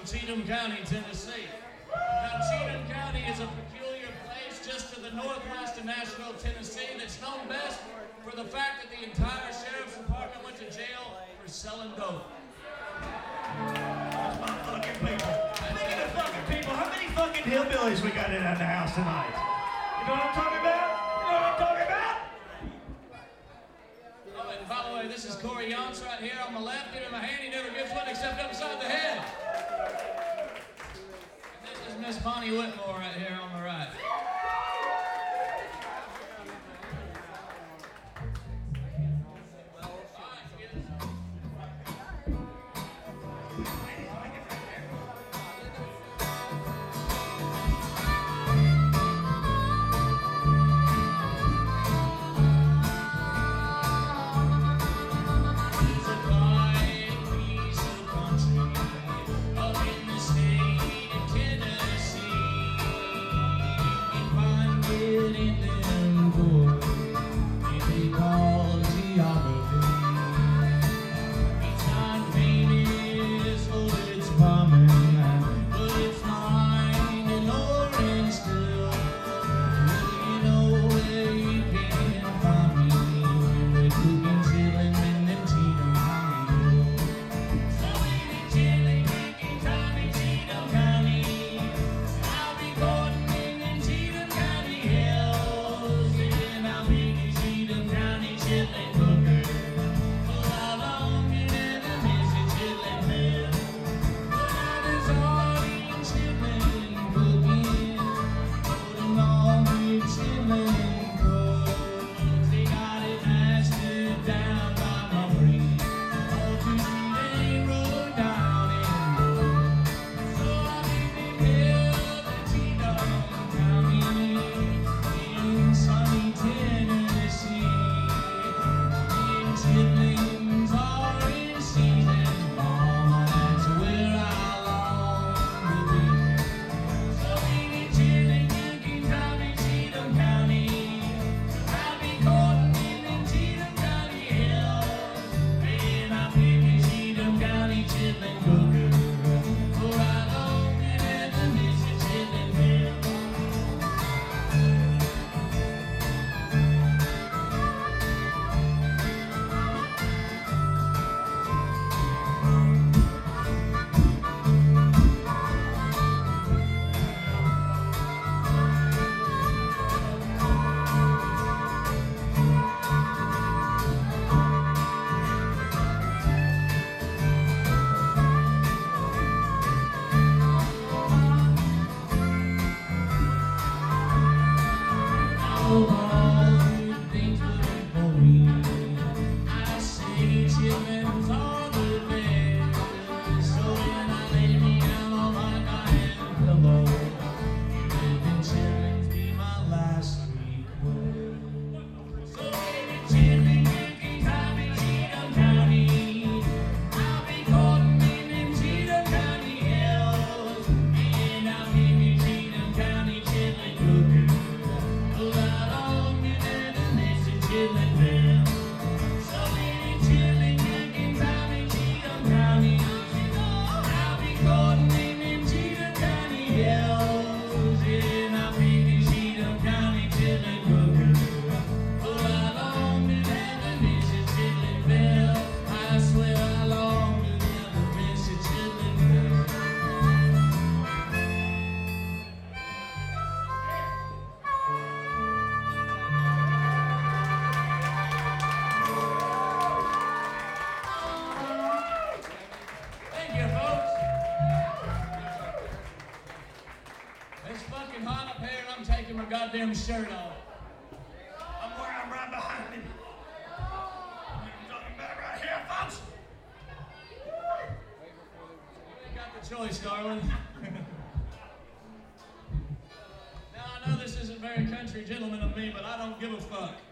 Cheatham County, Tennessee. Now, Cheatham County is a peculiar place just to the northwest of Nashville, Tennessee, that's known best for the fact that the entire sheriff's department went to jail for selling dope. That's my fucking people. Speaking of fucking people, how many fucking hillbillies we got in the house tonight? You know what I'm talking about? You know what I'm talking about? Oh, and by the way, this is Corey Yonts right here on the left. Give him a hand. He never gives one except upside the head. And this is Miss Bonnie Whitmore right here on the right. Goddamn shirt off. I'm right behind me. I'm talking about right here, folks. You got the choice, darling. Now, I know this isn't very country gentleman of me, but I don't give a fuck.